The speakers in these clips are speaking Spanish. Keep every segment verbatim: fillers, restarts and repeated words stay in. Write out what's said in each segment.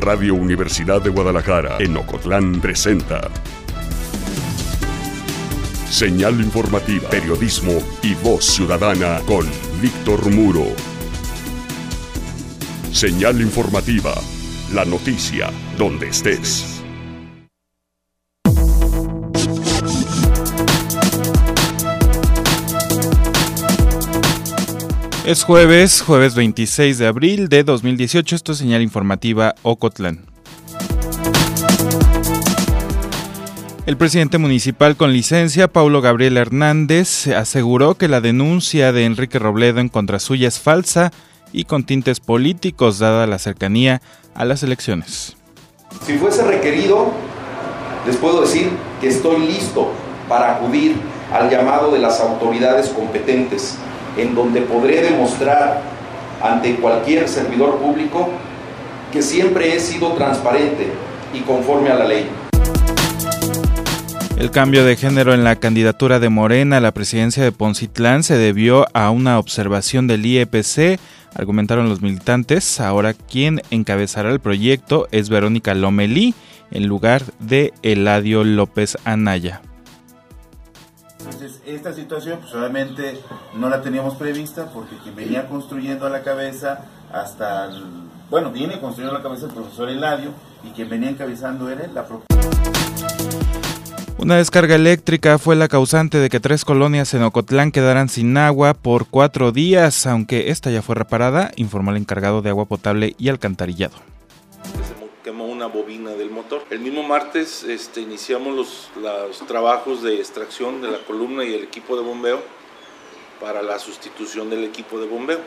Radio Universidad de Guadalajara en Ocotlán presenta Señal informativa, periodismo y voz ciudadana con Víctor Muro. Señal informativa, la noticia donde estés. Es jueves, jueves veintiséis de abril de dos mil dieciocho, esto es Señal Informativa Ocotlán. El presidente municipal con licencia, Paulo Gabriel Hernández, aseguró que la denuncia de Enrique Robledo en contra suya es falsa y con tintes políticos, dada la cercanía a las elecciones. Si fuese requerido, les puedo decir que estoy listo para acudir al llamado de las autoridades competentes, en donde podré demostrar ante cualquier servidor público que siempre he sido transparente y conforme a la ley. El cambio de género en la candidatura de Morena a la presidencia de Poncitlán se debió a una observación del I E P C, argumentaron los militantes. Ahora quien encabezará el proyecto es Verónica Lomelí, en lugar de Eladio López Anaya. Entonces, esta situación pues obviamente no la teníamos prevista porque quien venía construyendo a la cabeza hasta, el, bueno, viene construyendo a la cabeza el profesor Eladio y quien venía encabezando era la propuesta. Una descarga eléctrica fue la causante de que tres colonias en Ocotlán quedaran sin agua por cuatro días, aunque esta ya fue reparada, informó el encargado de agua potable y alcantarillado. Quemó una bobina del motor. El mismo martes este, iniciamos los, los trabajos de extracción de la columna y el equipo de bombeo para la sustitución del equipo de bombeo.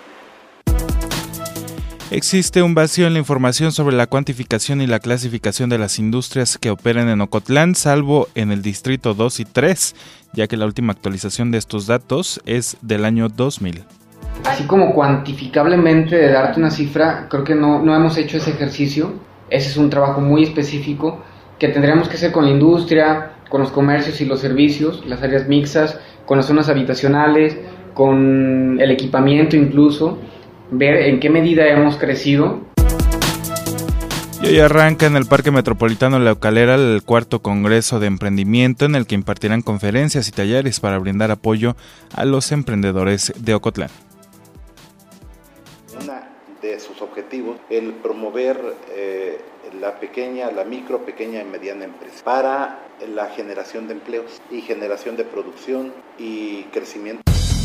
Existe un vacío en la información sobre la cuantificación y la clasificación de las industrias que operan en Ocotlán, salvo en el distrito dos y tres, ya que la última actualización de estos datos es del año dos mil. Así como cuantificablemente de darte una cifra, creo que no, no hemos hecho ese ejercicio. Ese es un trabajo muy específico que tendríamos que hacer con la industria, con los comercios y los servicios, las áreas mixtas, con las zonas habitacionales, con el equipamiento incluso, ver en qué medida hemos crecido. Y hoy arranca en el Parque Metropolitano La Calera el cuarto Congreso de Emprendimiento, en el que impartirán conferencias y talleres para brindar apoyo a los emprendedores de Ocotlán. De sus objetivos, el promover eh, la pequeña, la micro, pequeña y mediana empresa para la generación de empleos y generación de producción y crecimiento.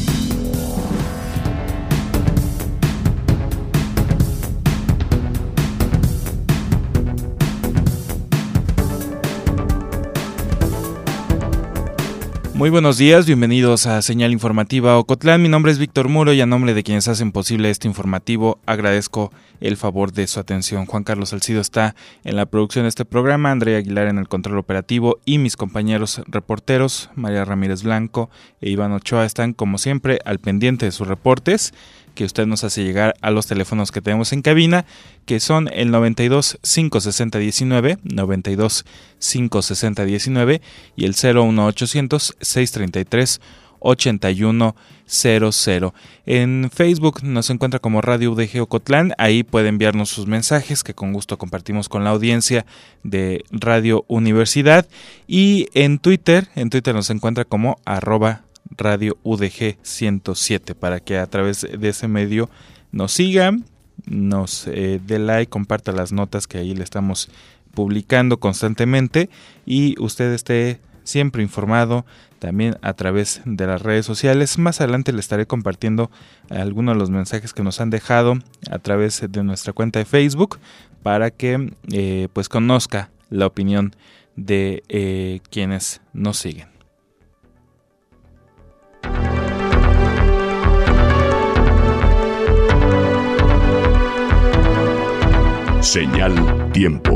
Muy buenos días, bienvenidos a Señal Informativa Ocotlán. Mi nombre es Víctor Muro y a nombre de quienes hacen posible este informativo agradezco el favor de su atención. Juan Carlos Salcido está en la producción de este programa, Andrea Aguilar en el control operativo y mis compañeros reporteros, María Ramírez Blanco e Iván Ochoa, están como siempre al pendiente de sus reportes que usted nos hace llegar a los teléfonos que tenemos en cabina, que son el noventa y dos, cinco sesenta, diecinueve, noventa y dos, cinco sesenta, diecinueve y el cero uno ochocientos, seiscientos treinta y tres, ochenta y uno cero cero. En Facebook nos encuentra como Radio U D G Ocotlán, ahí puede enviarnos sus mensajes que con gusto compartimos con la audiencia de Radio Universidad, y en Twitter, en Twitter nos encuentra como arroba Radio U D G ciento siete, para que a través de ese medio nos sigan, nos eh, dé like, comparta las notas que ahí le estamos publicando constantemente y usted esté siempre informado también a través de las redes sociales. Más adelante le estaré compartiendo algunos de los mensajes que nos han dejado a través de nuestra cuenta de Facebook para que eh, pues conozca la opinión de eh, quienes nos siguen. Señal Tiempo.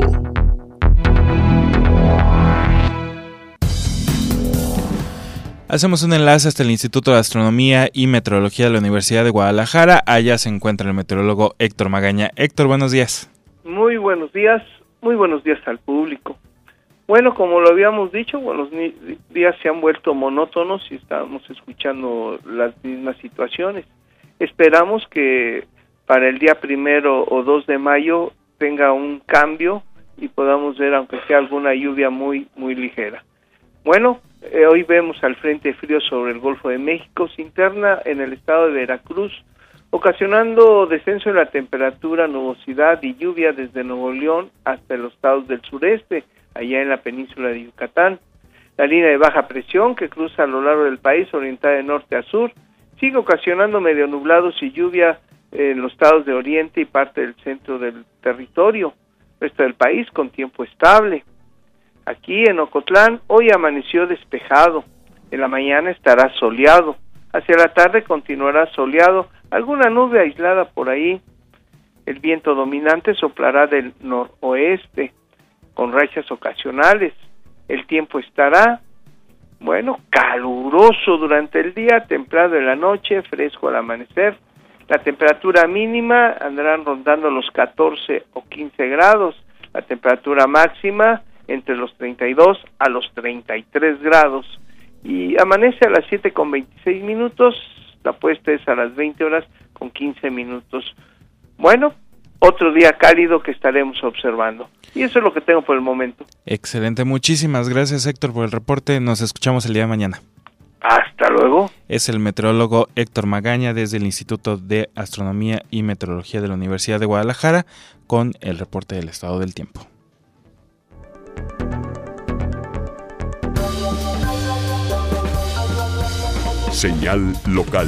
Hacemos un enlace hasta el Instituto de Astronomía y Meteorología de la Universidad de Guadalajara. Allá se encuentra el meteorólogo Héctor Magaña. Héctor, buenos días. Muy buenos días, muy buenos días al público. Bueno, como lo habíamos dicho, bueno, los días se han vuelto monótonos y estamos escuchando las mismas situaciones. Esperamos que para el día primero o dos de mayo tenga un cambio y podamos ver, aunque sea alguna lluvia muy, muy ligera. Bueno, eh, hoy vemos al frente frío sobre el Golfo de México, se interna en el estado de Veracruz, ocasionando descenso en la temperatura, nubosidad y lluvia desde Nuevo León hasta los estados del sureste, allá en la península de Yucatán. La línea de baja presión que cruza a lo largo del país, orientada de norte a sur, sigue ocasionando medio nublados y lluvia en los estados de oriente y parte del centro del territorio, resto del país con tiempo estable. Aquí en Ocotlán hoy amaneció despejado, en la mañana estará soleado, hacia la tarde continuará soleado, alguna nube aislada por ahí. El viento dominante soplará del noroeste, con rachas ocasionales. El tiempo estará, bueno, caluroso durante el día, templado en la noche, fresco al amanecer. La temperatura mínima andarán rondando los catorce o quince grados, la temperatura máxima entre los treinta y dos a los treinta y tres grados. Y amanece a las siete con veintiséis minutos, la puesta es a las veinte horas con quince minutos. Bueno, otro día cálido que estaremos observando. Y eso es lo que tengo por el momento. Excelente, muchísimas gracias, Héctor, por el reporte. Nos escuchamos el día de mañana. Hasta luego. Es el meteorólogo Héctor Magaña desde el Instituto de Astronomía y Meteorología de la Universidad de Guadalajara con el reporte del estado del tiempo. Señal local.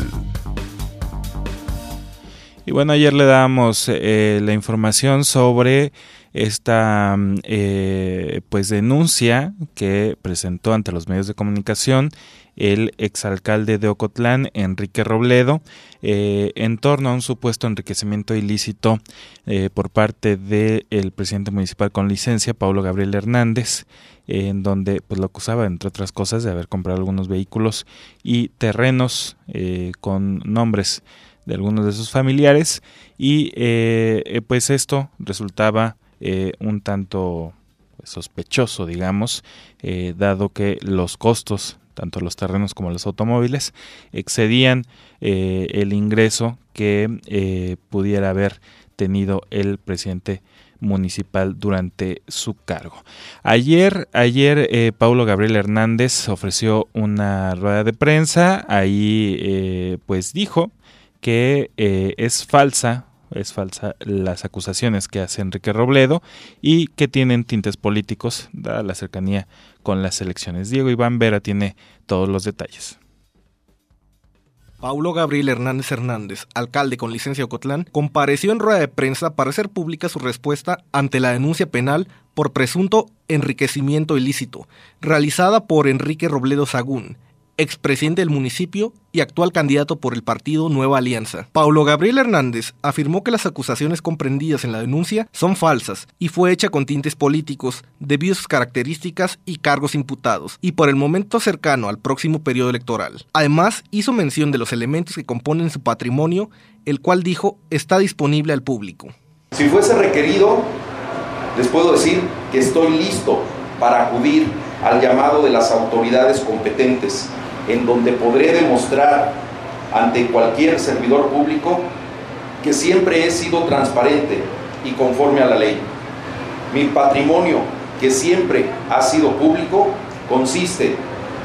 Y bueno, ayer le damos eh, la información sobre esta eh, pues denuncia que presentó ante los medios de comunicación el exalcalde de Ocotlán, Enrique Robledo, eh, en torno a un supuesto enriquecimiento ilícito eh, por parte del presidente municipal con licencia, Paulo Gabriel Hernández, eh, en donde pues lo acusaba, entre otras cosas, de haber comprado algunos vehículos y terrenos eh, con nombres de algunos de sus familiares, y eh, pues esto resultaba eh, un tanto pues, sospechoso, digamos, eh, dado que los costos, tanto los terrenos como los automóviles, excedían eh, el ingreso que eh, pudiera haber tenido el presidente municipal durante su cargo. Ayer, ayer eh, Paulo Gabriel Hernández ofreció una rueda de prensa, ahí eh, pues dijo que eh, es falsa, es falsa las acusaciones que hace Enrique Robledo y que tienen tintes políticos, dada la cercanía con las elecciones. Diego Iván Vera tiene todos los detalles. Paulo Gabriel Hernández Hernández, alcalde con licencia de Ocotlán, compareció en rueda de prensa para hacer pública su respuesta ante la denuncia penal por presunto enriquecimiento ilícito, realizada por Enrique Robledo Sagún, expresidente del municipio y actual candidato por el partido Nueva Alianza. Paulo Gabriel Hernández afirmó que las acusaciones comprendidas en la denuncia son falsas y fue hecha con tintes políticos debido a sus características y cargos imputados y por el momento cercano al próximo periodo electoral. Además, hizo mención de los elementos que componen su patrimonio, el cual dijo está disponible al público. Si fuese requerido, les puedo decir que estoy listo para acudir al llamado de las autoridades competentes, en donde podré demostrar ante cualquier servidor público que siempre he sido transparente y conforme a la ley. Mi patrimonio, que siempre ha sido público, consiste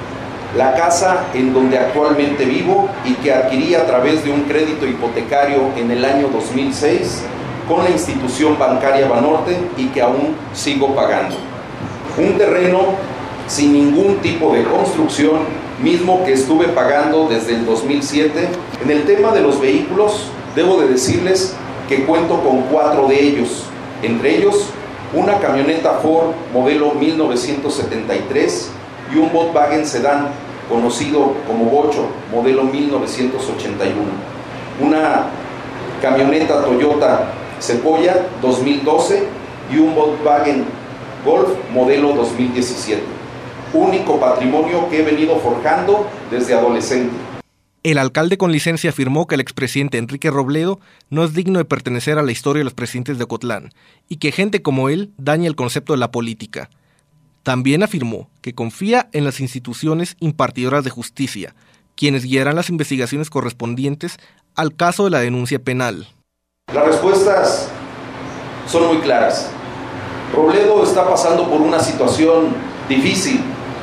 la casa en donde actualmente vivo y que adquirí a través de un crédito hipotecario en el año dos mil seis con la institución bancaria Banorte y que aún sigo pagando. Un terreno sin ningún tipo de construcción, mismo que estuve pagando desde el dos mil siete. En el tema de los vehículos, debo de decirles que cuento con cuatro de ellos, entre ellos una camioneta Ford modelo mil novecientos setenta y tres y un Volkswagen Sedán conocido como Bocho modelo mil novecientos ochenta y uno, una camioneta Toyota Sequoia dos mil doce y un Volkswagen Golf modelo dos mil diecisiete. Único patrimonio que he venido forjando desde adolescente. El alcalde con licencia afirmó que el expresidente Enrique Robledo no es digno de pertenecer a la historia de los presidentes de Ocotlán y que gente como él daña el concepto de la política. También afirmó que confía en las instituciones impartidoras de justicia, quienes guiarán las investigaciones correspondientes al caso de la denuncia penal. Las respuestas son muy claras. Robledo está pasando por una situación difícil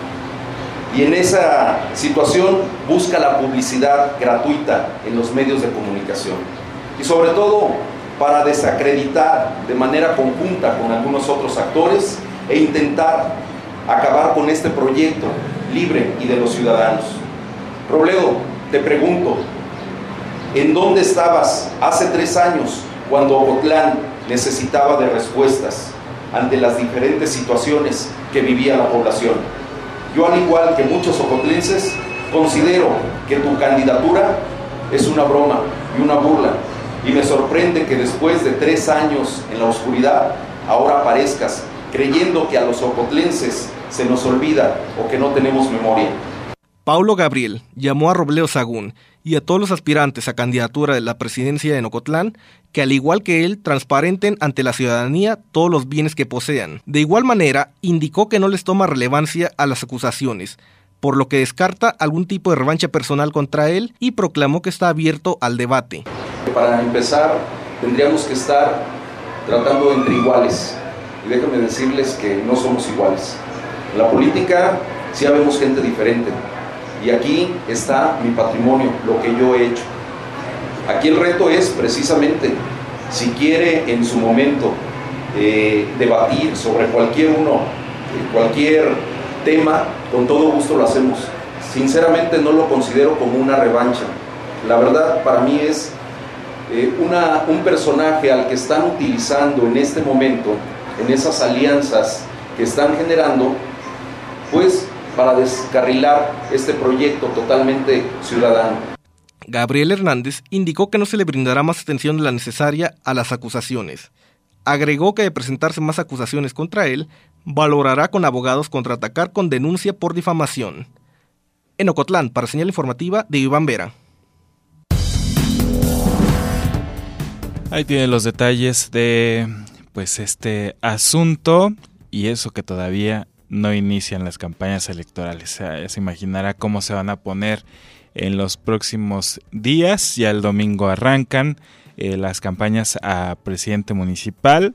y en esa situación busca la publicidad gratuita en los medios de comunicación y sobre todo para desacreditar de manera conjunta con algunos otros actores e intentar acabar con este proyecto libre y de los ciudadanos. Robledo, te pregunto, ¿en dónde estabas hace tres años cuando Ocotlán necesitaba de respuestas ante las diferentes situaciones que vivía la población? Yo, al igual que muchos ocotlenses, considero que tu candidatura es una broma y una burla, y me sorprende que después de tres años en la oscuridad, ahora aparezcas creyendo que a los ocotlenses se nos olvida o que no tenemos memoria. Paulo Gabriel llamó a Robledo Sagún y a todos los aspirantes a candidatura de la presidencia en Ocotlán que, al igual que él, transparenten ante la ciudadanía todos los bienes que posean. De igual manera, indicó que no les toma relevancia a las acusaciones, por lo que descarta algún tipo de revancha personal contra él y proclamó que está abierto al debate. Para empezar, tendríamos que estar tratando entre iguales, y déjenme decirles que no somos iguales. En la política sí habemos gente diferente, y aquí está mi patrimonio, lo que yo he hecho. Aquí el reto es precisamente, si quiere en su momento eh, debatir sobre cualquier uno, eh, cualquier tema, con todo gusto lo hacemos. Sinceramente no lo considero como una revancha. La verdad, para mí es eh, una, un personaje al que están utilizando en este momento, en esas alianzas que están generando, pues para descarrilar este proyecto totalmente ciudadano. Gabriel Hernández indicó que no se le brindará más atención de la necesaria a las acusaciones. Agregó que de presentarse más acusaciones contra él, valorará con abogados contraatacar con denuncia por difamación. En Ocotlán, para Señal Informativa, de Iván Vera. Ahí tienen los detalles de pues este asunto, y eso que todavía no inician las campañas electorales. O sea, se imaginará cómo se van a poner en los próximos días. Ya el domingo arrancan eh, las campañas a presidente municipal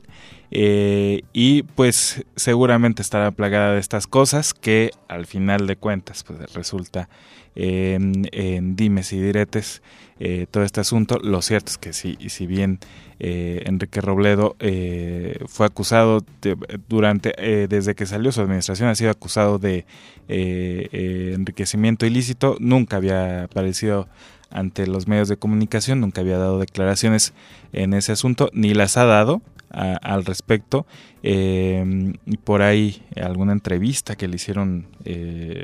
eh, y pues seguramente estará plagada de estas cosas que al final de cuentas pues resulta eh, en, en dimes y diretes eh, todo este asunto. Lo cierto es que si, si bien eh, Enrique Robledo eh, fue acusado de, durante eh, desde que salió su administración, ha sido acusado de eh, eh, enriquecimiento ilícito, nunca había aparecido ante los medios de comunicación, nunca había dado declaraciones en ese asunto, ni las ha dado a, al respecto. Eh, y por ahí alguna entrevista que le hicieron eh,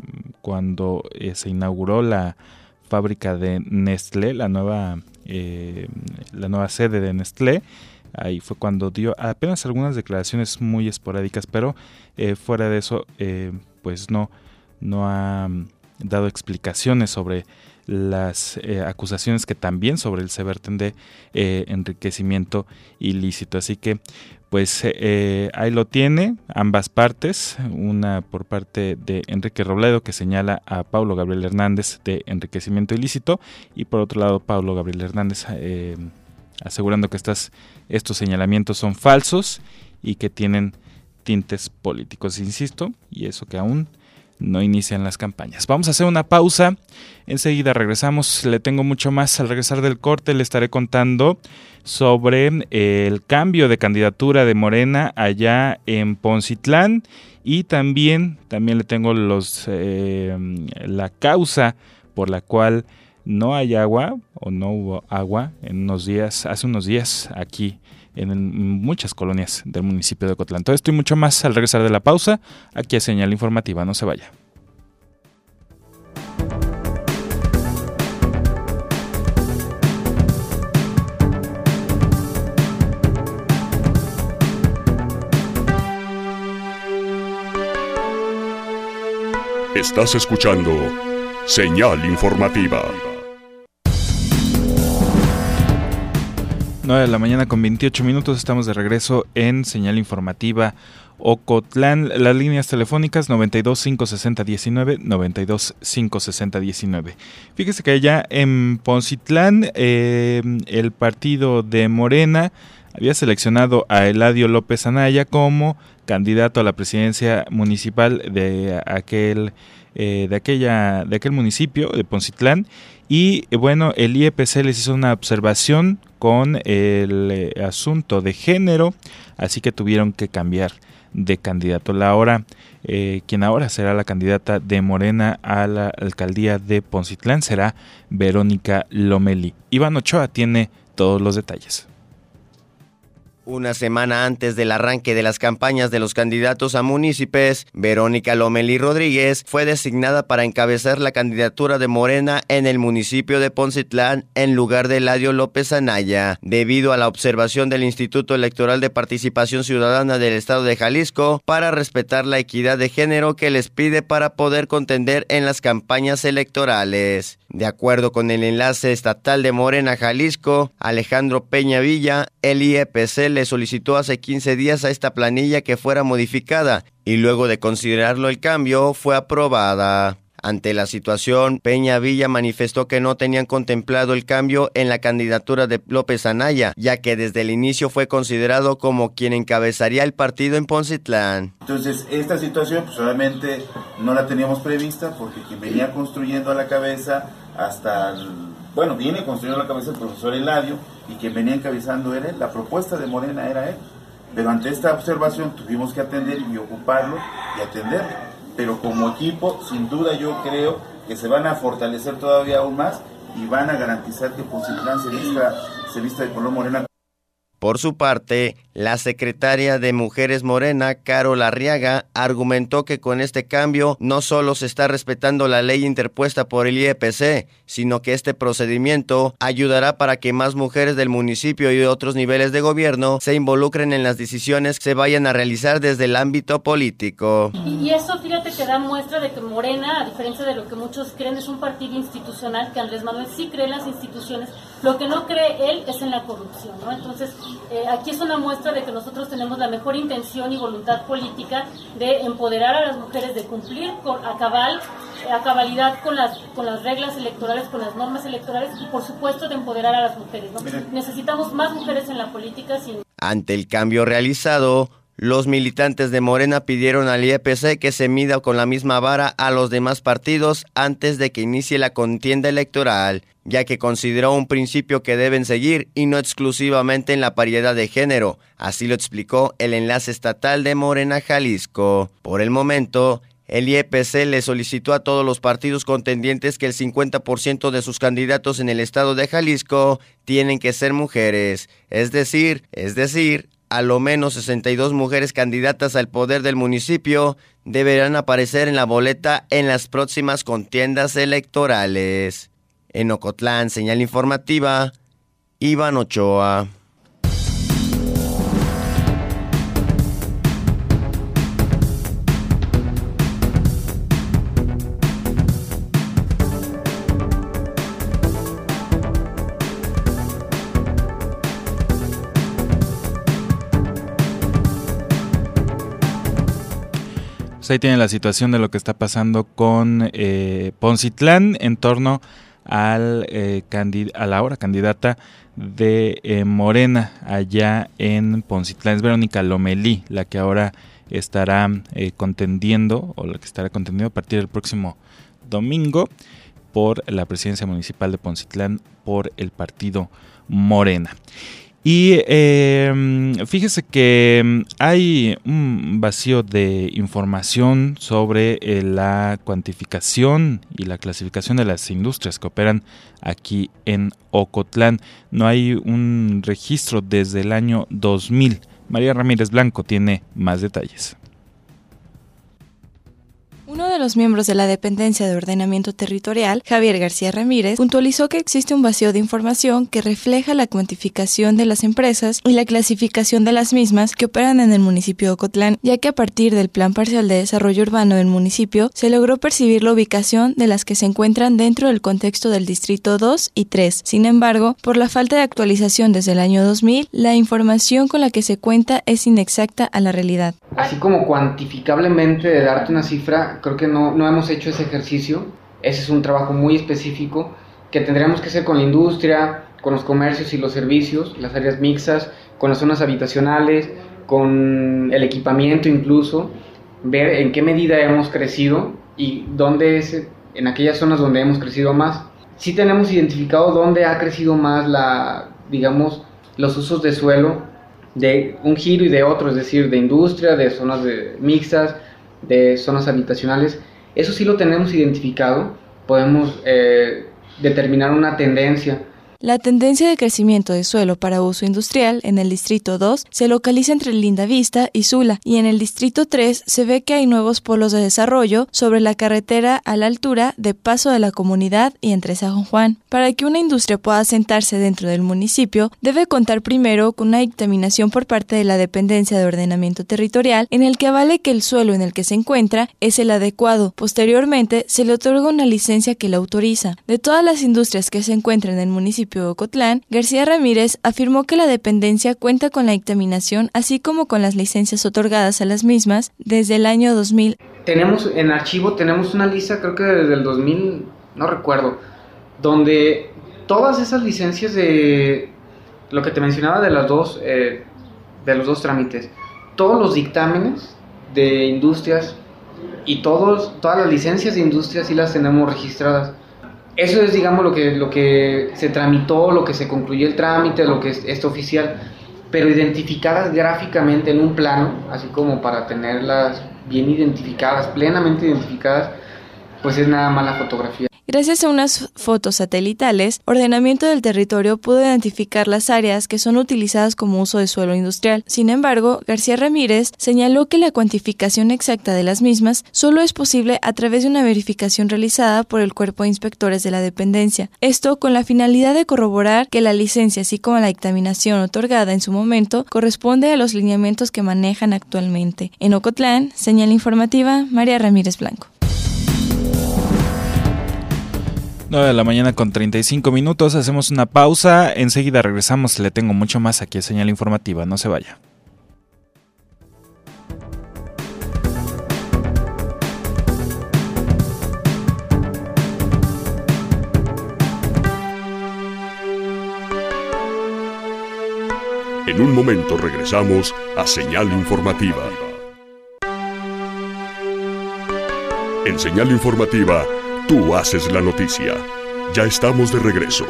cuando eh, se inauguró la fábrica de Nestlé, la nueva eh, la nueva sede de Nestlé, ahí fue cuando dio apenas algunas declaraciones muy esporádicas, pero eh, fuera de eso eh, pues no no ha dado explicaciones sobre las eh, acusaciones que también sobre él se verten de eh, enriquecimiento ilícito. Así que pues eh, ahí lo tiene, ambas partes, una por parte de Enrique Robledo, que señala a Paulo Gabriel Hernández de enriquecimiento ilícito, y por otro lado Paulo Gabriel Hernández eh, asegurando que estas, estos señalamientos son falsos y que tienen tintes políticos, insisto, y eso que aún no inician las campañas. Vamos a hacer una pausa, enseguida regresamos, le tengo mucho más. Al regresar del corte le estaré contando sobre eh, el cambio de candidatura de Morena allá en Poncitlán, y también, también le tengo los eh, la causa por la cual no hay agua o no hubo agua en unos días, hace unos días aquí en muchas colonias del municipio de Ocotlán. Todo esto y mucho más al regresar de la pausa, aquí a Señal Informativa, no se vaya. Estás escuchando Señal Informativa. nueve de la mañana con veintiocho minutos, estamos de regreso en Señal Informativa Ocotlán. Las líneas telefónicas noventa y dos, cinco sesenta, diecinueve, noventa y dos, cinco sesenta, diecinueve. Fíjese que allá en Poncitlán eh, el partido de Morena había seleccionado a Eladio López Anaya como candidato a la presidencia municipal de aquel eh, de aquella de aquel municipio de Poncitlán, y eh, bueno, el I E P C les hizo una observación con el eh, asunto de género, así que tuvieron que cambiar de candidato. La ahora, eh, quien ahora será la candidata de Morena a la alcaldía de Poncitlán será Verónica Lomelí. Iván Ochoa tiene todos los detalles. Una semana antes del arranque de las campañas de los candidatos a municipios, Verónica Lomelí Rodríguez fue designada para encabezar la candidatura de Morena en el municipio de Poncitlán en lugar de Eladio López Anaya, debido a la observación del Instituto Electoral de Participación Ciudadana del Estado de Jalisco para respetar la equidad de género que les pide para poder contender en las campañas electorales. De acuerdo con el enlace estatal de Morena Jalisco, Alejandro Peña Villa, el I E P C le solicitó hace quince días a esta planilla que fuera modificada y luego de considerarlo el cambio fue aprobada. Ante la situación, Peña Villa manifestó que no tenían contemplado el cambio en la candidatura de López Anaya, ya que desde el inicio fue considerado como quien encabezaría el partido en Poncitlán. Entonces, esta situación pues obviamente no la teníamos prevista porque quien venía construyendo a la cabeza hasta, el, bueno, viene construyendo a la cabeza el profesor Eladio y quien venía encabezando era él, la propuesta de Morena era él. Pero ante esta observación tuvimos que atender y ocuparlo y atenderlo. Pero como equipo, sin duda yo creo que se van a fortalecer todavía aún más y van a garantizar que Poncitlán se vista, se vista de color morena. Por su parte, la secretaria de Mujeres Morena, Carol Arriaga, argumentó que con este cambio no solo se está respetando la ley interpuesta por el I E P C, sino que este procedimiento ayudará para que más mujeres del municipio y de otros niveles de gobierno se involucren en las decisiones que se vayan a realizar desde el ámbito político. Y eso, fíjate, que da muestra de que Morena, a diferencia de lo que muchos creen, es un partido institucional, que Andrés Manuel sí cree en las instituciones. Lo que no cree él es en la corrupción, ¿no? Entonces, eh, aquí es una muestra de que nosotros tenemos la mejor intención y voluntad política de empoderar a las mujeres, de cumplir con, a cabal, a cabalidad con las, con las reglas electorales, con las normas electorales y, por supuesto, de empoderar a las mujeres, ¿no? Necesitamos más mujeres en la política. Sin... Ante el cambio realizado, los militantes de Morena pidieron al I E P C que se mida con la misma vara a los demás partidos antes de que inicie la contienda electoral, ya que consideró un principio que deben seguir y no exclusivamente en la paridad de género. Así lo explicó el enlace estatal de Morena Jalisco. Por el momento, el I E P C le solicitó a todos los partidos contendientes que el cincuenta por ciento de sus candidatos en el estado de Jalisco tienen que ser mujeres, es decir, es decir, a lo menos sesenta y dos mujeres candidatas al poder del municipio deberán aparecer en la boleta en las próximas contiendas electorales. En Ocotlán, señal informativa, Iván Ochoa. Ahí tienen la situación de lo que está pasando con eh, Poncitlán en torno al eh, candid- a la ahora candidata de eh, Morena allá en Poncitlán. Es Verónica Lomelí la que ahora estará eh, contendiendo o la que estará contendiendo a partir del próximo domingo por la presidencia municipal de Poncitlán por el partido Morena. Y eh, fíjese que hay un vacío de información sobre eh, la cuantificación y la clasificación de las industrias que operan aquí en Ocotlán. No hay un registro desde el año dos mil. María Ramírez Blanco tiene más detalles. Uno de los miembros de la Dependencia de Ordenamiento Territorial, Javier García Ramírez, puntualizó que existe un vacío de información que refleja la cuantificación de las empresas y la clasificación de las mismas que operan en el municipio de Ocotlán, ya que a partir del Plan Parcial de Desarrollo Urbano del municipio se logró percibir la ubicación de las que se encuentran dentro del contexto del Distrito dos y tres. Sin embargo, por la falta de actualización desde el año dos mil, la información con la que se cuenta es inexacta a la realidad. Así como cuantificablemente de darte una cifra, creo que no, no hemos hecho ese ejercicio. Ese es un trabajo muy específico que tendríamos que hacer con la industria, con los comercios y los servicios, las áreas mixtas, con las zonas habitacionales, con el equipamiento incluso, ver en qué medida hemos crecido y dónde es, en aquellas zonas donde hemos crecido más. Sí tenemos identificado dónde ha crecido más la, digamos, los usos de suelo de un giro y de otro, es decir, de industria, de zonas de, mixtas, de zonas habitacionales. Eso sí lo tenemos identificado, podemos eh, determinar una tendencia. La tendencia de crecimiento de suelo para uso industrial en el Distrito dos se localiza entre Lindavista y Sula, y en el Distrito tres se ve que hay nuevos polos de desarrollo sobre la carretera a la altura de Paso de la Comunidad y entre San Juan. Para que una industria pueda asentarse dentro del municipio, debe contar primero con una dictaminación por parte de la Dependencia de Ordenamiento Territorial en el que avale que el suelo en el que se encuentra es el adecuado. Posteriormente, se le otorga una licencia que la autoriza. De todas las industrias que se encuentran en el municipio de Ocotlán, García Ramírez afirmó que la dependencia cuenta con la dictaminación así como con las licencias otorgadas a las mismas desde el año dos mil. Tenemos en archivo, tenemos una lista, creo que desde el dos mil, no recuerdo, donde todas esas licencias de lo que te mencionaba de las dos, eh, de los dos trámites, todos los dictámenes de industrias y todos, todas las licencias de industrias sí las tenemos registradas. Eso es, digamos, lo que, lo que se tramitó, lo que se concluyó el trámite, lo que es, es oficial, pero identificadas gráficamente en un plano, así como para tenerlas bien identificadas, plenamente identificadas, pues es nada más la fotografía. Gracias a unas fotos satelitales, Ordenamiento del Territorio pudo identificar las áreas que son utilizadas como uso de suelo industrial. Sin embargo, García Ramírez señaló que la cuantificación exacta de las mismas solo es posible a través de una verificación realizada por el Cuerpo de Inspectores de la dependencia. Esto con la finalidad de corroborar que la licencia, así como la dictaminación otorgada en su momento, corresponde a los lineamientos que manejan actualmente. En Ocotlán, señal informativa, María Ramírez Blanco. nueve de la mañana con treinta y cinco minutos, hacemos una pausa, enseguida regresamos, le tengo mucho más aquí a Señal Informativa, no se vaya. En un momento regresamos a Señal Informativa. En Señal Informativa, tú haces la noticia. Ya estamos de regreso.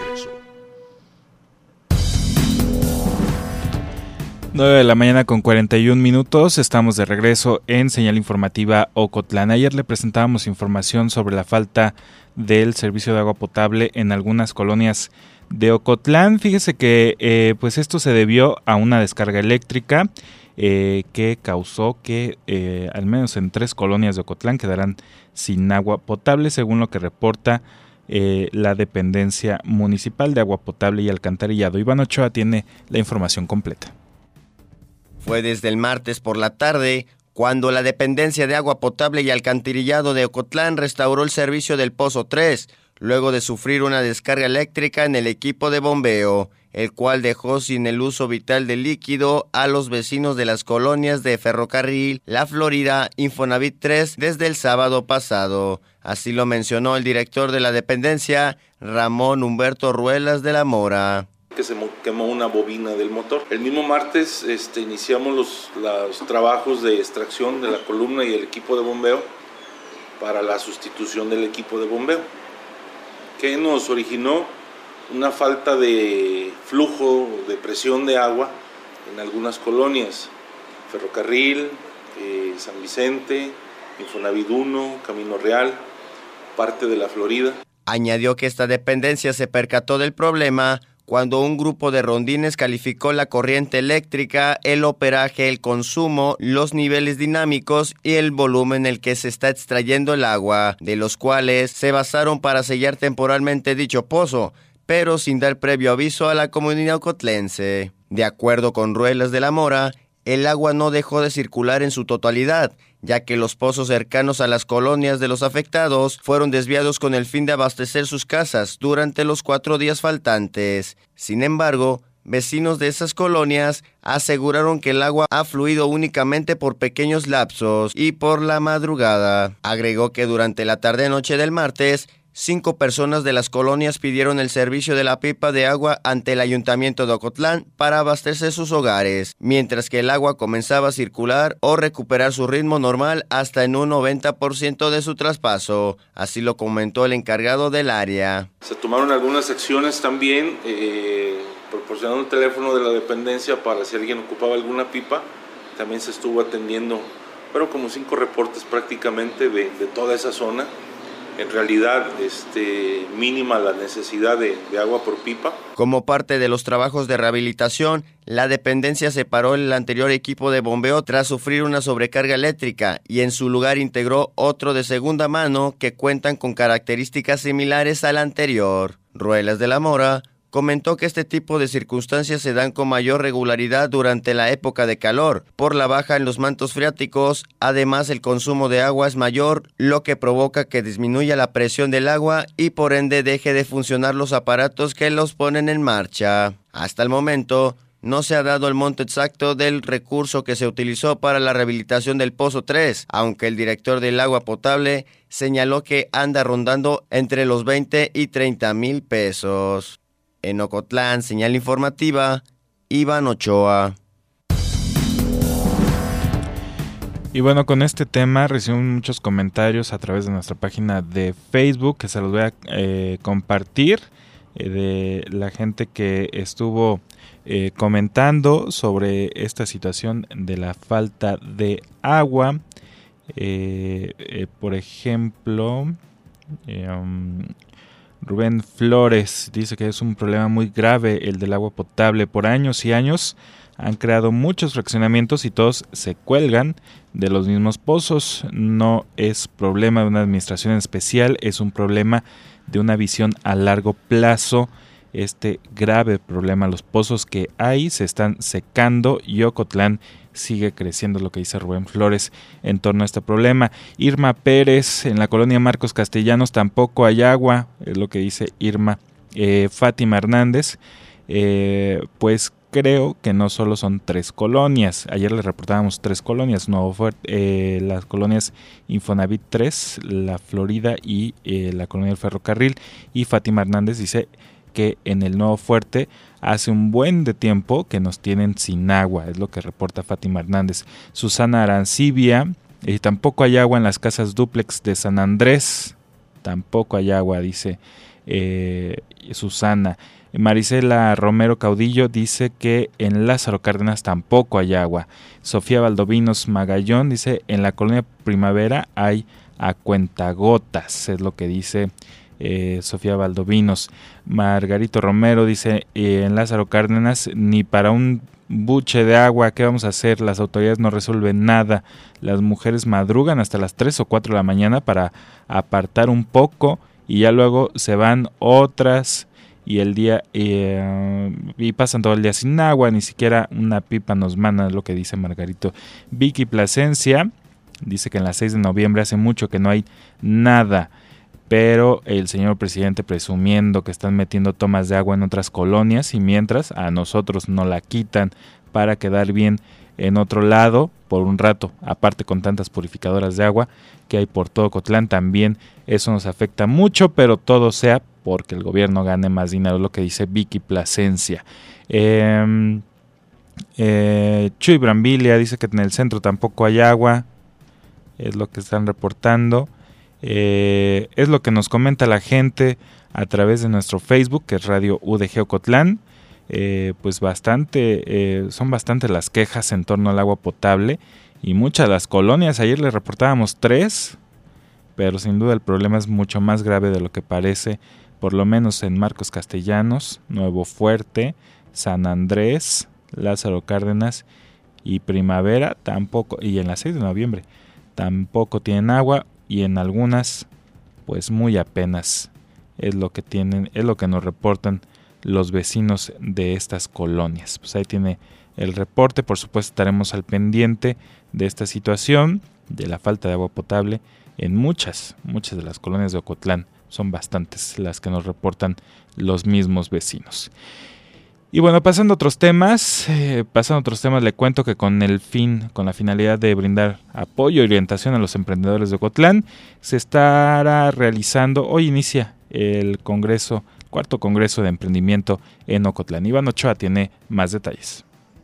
nueve de la mañana con cuarenta y un minutos, estamos de regreso en Señal Informativa Ocotlán. Ayer le presentábamos información sobre la falta del servicio de agua potable en algunas colonias de Ocotlán. Fíjese que eh, pues esto se debió a una descarga eléctrica eh, que causó que eh, al menos en tres colonias de Ocotlán quedarán sin agua potable, según lo que reporta eh, la Dependencia Municipal de Agua Potable y Alcantarillado. Iván Ochoa tiene la información completa. Fue desde el martes por la tarde cuando la Dependencia de Agua Potable y Alcantarillado de Ocotlán restauró el servicio del Pozo tres, luego de sufrir una descarga eléctrica en el equipo de bombeo, el cual dejó sin el uso vital del líquido a los vecinos de las colonias de Ferrocarril, La Florida, Infonavit tres desde el sábado pasado. Así lo mencionó el director de la dependencia, Ramón Humberto Ruelas de la Mora. Que se quemó una bobina del motor. El mismo martes este, iniciamos los, los trabajos de extracción de la columna y el equipo de bombeo para la sustitución del equipo de bombeo, que nos originó una falta de flujo, de presión de agua en algunas colonias, Ferrocarril, eh, San Vicente, Infonavit uno, Camino Real, parte de La Florida. Añadió que esta dependencia se percató del problema cuando un grupo de rondines calificó la corriente eléctrica, el operaje, el consumo, los niveles dinámicos y el volumen en el que se está extrayendo el agua, de los cuales se basaron para sellar temporalmente dicho pozo, pero sin dar previo aviso a la comunidad ocotlense. De acuerdo con Ruelas de la Mora, el agua no dejó de circular en su totalidad, ya que los pozos cercanos a las colonias de los afectados fueron desviados con el fin de abastecer sus casas durante los cuatro días faltantes. Sin embargo, vecinos de esas colonias aseguraron que el agua ha fluido únicamente por pequeños lapsos y por la madrugada. Agregó que durante la tarde-noche del martes, cinco personas de las colonias pidieron el servicio de la pipa de agua ante el Ayuntamiento de Ocotlán para abastecer sus hogares, mientras que el agua comenzaba a circular o recuperar su ritmo normal hasta en un noventa por ciento de su traspaso. Así lo comentó el encargado del área. Se tomaron algunas acciones también, eh, proporcionando un teléfono de la dependencia para si alguien ocupaba alguna pipa. También se estuvo atendiendo, pero como cinco reportes prácticamente de, de toda esa zona. En realidad, este, mínima la necesidad de, de agua por pipa. Como parte de los trabajos de rehabilitación, la dependencia separó el anterior equipo de bombeo tras sufrir una sobrecarga eléctrica y en su lugar integró otro de segunda mano que cuentan con características similares al anterior. Ruelas de la Mora comentó que este tipo de circunstancias se dan con mayor regularidad durante la época de calor, por la baja en los mantos freáticos. Además, el consumo de agua es mayor, lo que provoca que disminuya la presión del agua y por ende deje de funcionar los aparatos que los ponen en marcha. Hasta el momento, no se ha dado el monto exacto del recurso que se utilizó para la rehabilitación del Pozo tres, aunque el director del agua potable señaló que anda rondando entre los veinte y treinta mil pesos. En Ocotlán, señal informativa, Iván Ochoa. Y bueno, con este tema recibimos muchos comentarios a través de nuestra página de Facebook, que se los voy a eh, compartir, eh, de la gente que estuvo eh, comentando sobre esta situación de la falta de agua. Eh, eh, por ejemplo, eh, um, Rubén Flores dice que es un problema muy grave el del agua potable. Por años y años han creado muchos fraccionamientos y todos se cuelgan de los mismos pozos. No es problema de una administración especial, es un problema de una visión a largo plazo. Este grave problema, los pozos que hay se están secando y Ocotlán sigue creciendo, lo que dice Rubén Flores en torno a este problema. Irma Pérez, en la colonia Marcos Castellanos tampoco hay agua, es lo que dice Irma. eh, Fátima Hernández, eh, pues creo que no solo son tres colonias. Ayer les reportábamos tres colonias, Nuevo Fuerte, eh, las colonias Infonavit tres, La Florida y eh, la colonia del Ferrocarril. Y Fátima Hernández dice que en el Nuevo Fuerte hace un buen de tiempo que nos tienen sin agua, es lo que reporta Fátima Hernández. Susana Arancibia, eh, tampoco hay agua en las casas dúplex de San Andrés, tampoco hay agua, dice eh, Susana. Marisela Romero Caudillo dice que en Lázaro Cárdenas tampoco hay agua. Sofía Valdovinos Magallón dice en la colonia Primavera hay a cuentagotas, es lo que dice Eh, Sofía Valdovinos. Margarito Romero dice eh, en Lázaro Cárdenas ni para un buche de agua, ¿qué vamos a hacer? Las autoridades no resuelven nada, las mujeres madrugan hasta las tres o cuatro de la mañana para apartar un poco y ya luego se van otras y el día eh, y pasan todo el día sin agua, ni siquiera una pipa nos mandan, es lo que dice Margarito. Vicky Plasencia dice que en las seis de noviembre hace mucho que no hay nada, pero el señor presidente presumiendo que están metiendo tomas de agua en otras colonias y mientras a nosotros nos la quitan para quedar bien en otro lado por un rato, aparte con tantas purificadoras de agua que hay por todo Ocotlán, también eso nos afecta mucho, pero todo sea porque el gobierno gane más dinero, es lo que dice Vicky Plasencia. Eh, eh, Chuy Brambilia dice que en el centro tampoco hay agua, es lo que están reportando. Eh, es lo que nos comenta la gente a través de nuestro Facebook, que es Radio U D G Ocotlán. Eh, pues bastante, eh, son bastante las quejas en torno al agua potable y muchas de las colonias. Ayer les reportábamos tres, pero sin duda el problema es mucho más grave de lo que parece, por lo menos en Marcos Castellanos, Nuevo Fuerte, San Andrés, Lázaro Cárdenas y Primavera tampoco, y en la seis de noviembre tampoco tienen agua. Y en algunas, pues muy apenas es lo que tienen, es lo que nos reportan los vecinos de estas colonias. Pues ahí tiene el reporte. Por supuesto estaremos al pendiente de esta situación, de la falta de agua potable en muchas, muchas de las colonias de Ocotlán. Son bastantes las que nos reportan los mismos vecinos. Y bueno, pasando a otros temas, eh, pasando a otros temas, le cuento que con el fin, con la finalidad de brindar apoyo y orientación a los emprendedores de Ocotlán, se estará realizando, hoy inicia el Congreso, cuarto Congreso de Emprendimiento en Ocotlán. Iván Ochoa tiene más detalles.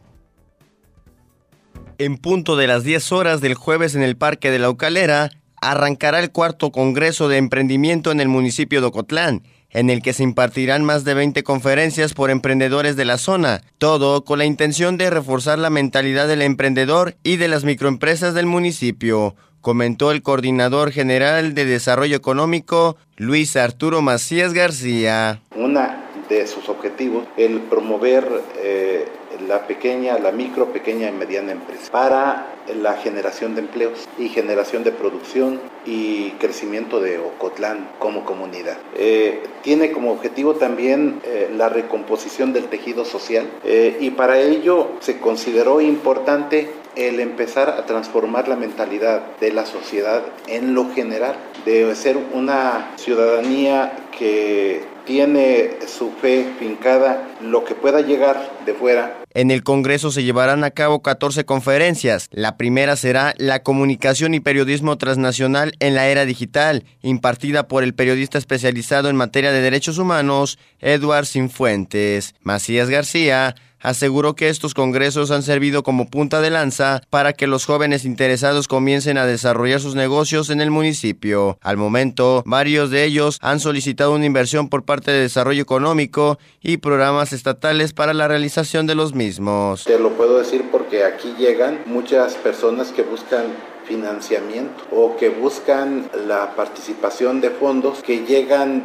En punto de las diez horas del jueves en el Parque de la Ucalera, arrancará el cuarto Congreso de Emprendimiento en el municipio de Ocotlán, en el que se impartirán más de veinte conferencias por emprendedores de la zona, todo con la intención de reforzar la mentalidad del emprendedor y de las microempresas del municipio, comentó el coordinador general de Desarrollo Económico, Luis Arturo Macías García. Una de sus objetivos, el promover eh, la pequeña, la micro, pequeña y mediana empresa para la generación de empleos y generación de producción y crecimiento de Ocotlán como comunidad. Eh, tiene como objetivo también eh, la recomposición del tejido social eh, y para ello se consideró importante el empezar a transformar la mentalidad de la sociedad en lo general, de ser una ciudadanía que tiene su fe fincada, lo que pueda llegar de fuera. En el Congreso se llevarán a cabo catorce conferencias. La primera será La comunicación y periodismo transnacional en la era digital, impartida por el periodista especializado en materia de derechos humanos, Eduard Sinfuentes. Macías García aseguró que estos congresos han servido como punta de lanza para que los jóvenes interesados comiencen a desarrollar sus negocios en el municipio. Al momento, varios de ellos han solicitado una inversión por parte de Desarrollo Económico y programas estatales para la realización de los mismos. Te lo puedo decir porque aquí llegan muchas personas que buscan financiamiento o que buscan la participación de fondos que llegan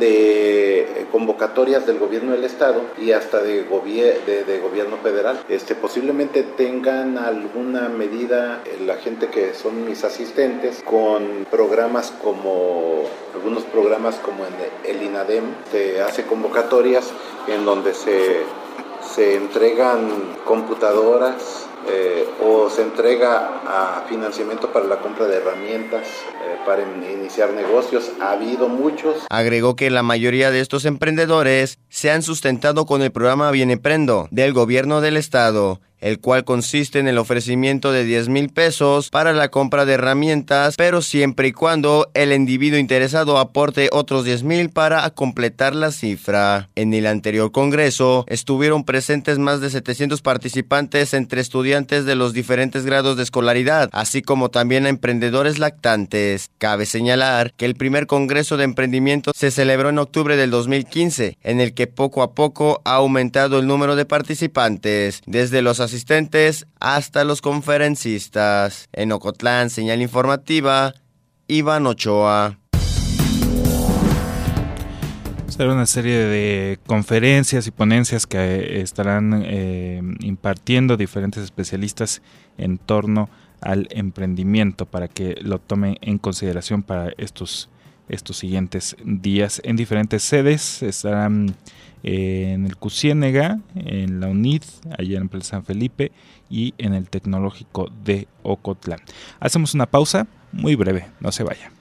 de convocatorias del gobierno del estado y hasta de, gobier- de, de gobierno federal. Este, posiblemente tengan alguna medida la gente que son mis asistentes con programas como algunos programas como en el INADEM, que hace convocatorias en donde se, se entregan computadoras Eh, o se entrega a financiamiento para la compra de herramientas eh, para iniciar negocios. Ha habido muchos. Agregó que la mayoría de estos emprendedores se han sustentado con el programa Bien Emprendo del gobierno del estado, el cual consiste en el ofrecimiento de diez mil pesos para la compra de herramientas, pero siempre y cuando el individuo interesado aporte otros diez mil para completar la cifra. En el anterior congreso estuvieron presentes más de setecientos participantes entre estudiantes de los diferentes grados de escolaridad, así como también a emprendedores lactantes. Cabe señalar que el primer congreso de emprendimiento se celebró en octubre del dos mil quince, en el que poco a poco ha aumentado el número de participantes, desde los asistentes hasta los conferencistas. En Ocotlán, señal informativa, Iván Ochoa. Será una serie de conferencias y ponencias que estarán eh, impartiendo diferentes especialistas en torno al emprendimiento para que lo tomen en consideración para estos, estos siguientes días en diferentes sedes. Estarán eh, en el Cusiénega, en la UNID, allá en Plaza San Felipe y en el Tecnológico de Ocotlán. Hacemos una pausa muy breve, no se vaya.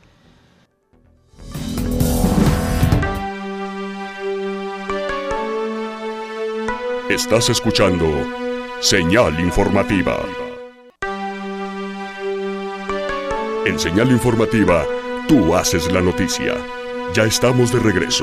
Estás escuchando Señal Informativa. En Señal Informativa, tú haces la noticia. Ya estamos de regreso.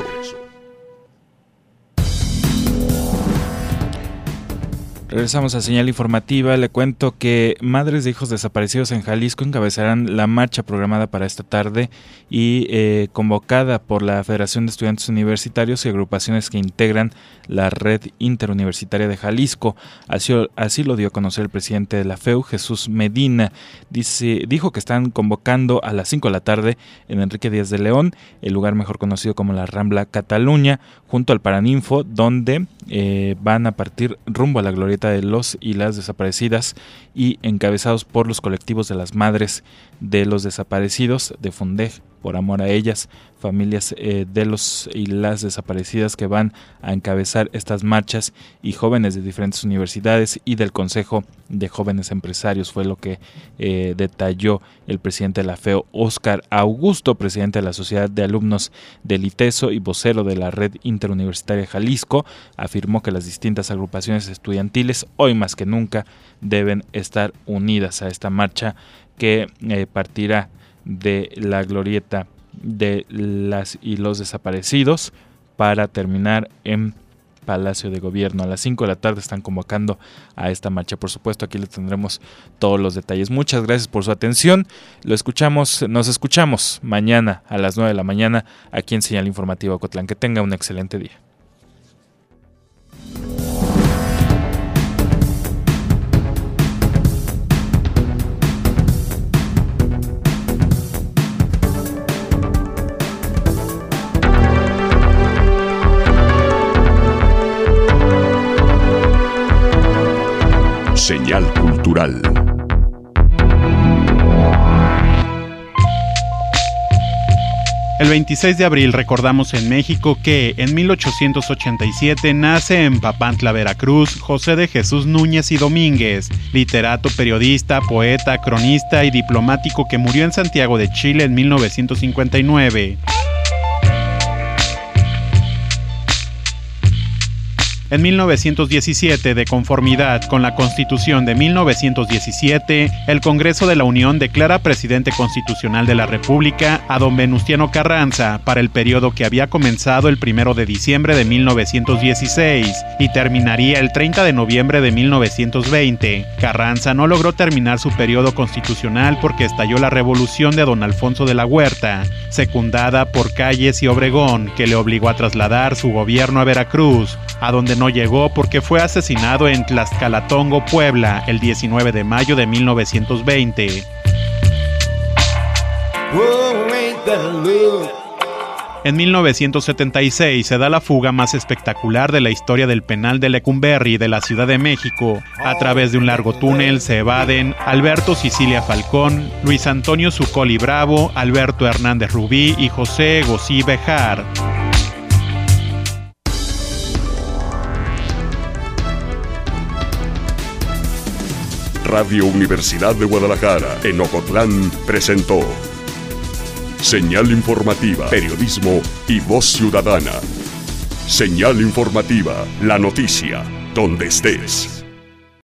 Regresamos a Señal Informativa. Le cuento que madres de hijos desaparecidos en Jalisco encabezarán la marcha programada para esta tarde y eh, convocada por la Federación de Estudiantes Universitarios y agrupaciones que integran la Red Interuniversitaria de Jalisco. Así, así lo dio a conocer el presidente de la F E U, Jesús Medina. Dice, dijo que están convocando a las cinco de la tarde en Enrique Díaz de León, el lugar mejor conocido como la Rambla Cataluña, junto al Paraninfo, donde eh, van a partir rumbo a la glorieta de los y las desaparecidas y encabezados por los colectivos de las madres de los desaparecidos de Fundej, por amor a ellas, familias eh, de los y las desaparecidas que van a encabezar estas marchas y jóvenes de diferentes universidades y del Consejo de Jóvenes Empresarios, fue lo que eh, detalló el presidente de la FEO, Óscar Augusto, presidente de la Sociedad de Alumnos del ITESO y vocero de la Red Interuniversitaria Jalisco. Afirmó que las distintas agrupaciones estudiantiles hoy más que nunca deben estar unidas a esta marcha que eh, partirá de la glorieta de las y los desaparecidos para terminar en Palacio de Gobierno. A las cinco de la tarde están convocando a esta marcha. Por supuesto, aquí les tendremos todos los detalles. Muchas gracias por su atención. Lo escuchamos, nos escuchamos mañana a las nueve de la mañana aquí en Señal Informativa Ocotlán. Que tenga un excelente día. Señal cultural. El veintiséis de abril recordamos en México que en mil ochocientos ochenta y siete nace en Papantla, Veracruz, José de Jesús Núñez y Domínguez, literato, periodista, poeta, cronista y diplomático que murió en Santiago de Chile en mil novecientos cincuenta y nueve. En mil novecientos diecisiete, de conformidad con la Constitución de mil novecientos diecisiete, el Congreso de la Unión declara presidente constitucional de la República a don Venustiano Carranza para el periodo que había comenzado el primero de diciembre de mil novecientos dieciséis y terminaría el treinta de noviembre de mil novecientos veinte. Carranza no logró terminar su periodo constitucional porque estalló la revolución de don Alfonso de la Huerta, secundada por Calles y Obregón, que le obligó a trasladar su gobierno a Veracruz, a donde no llegó porque fue asesinado en Tlaxcalatongo, Puebla, el diecinueve de mayo de mil novecientos veinte. En mil novecientos setenta y seis se da la fuga más espectacular de la historia del penal de Lecumberri de la Ciudad de México. A través de un largo túnel se evaden Alberto Sicilia Falcón, Luis Antonio Zuccoli Bravo, Alberto Hernández Rubí y José Gosí Bejar. Radio Universidad de Guadalajara en Ocotlán presentó Señal Informativa, Periodismo y Voz Ciudadana. Señal Informativa, la noticia, donde estés.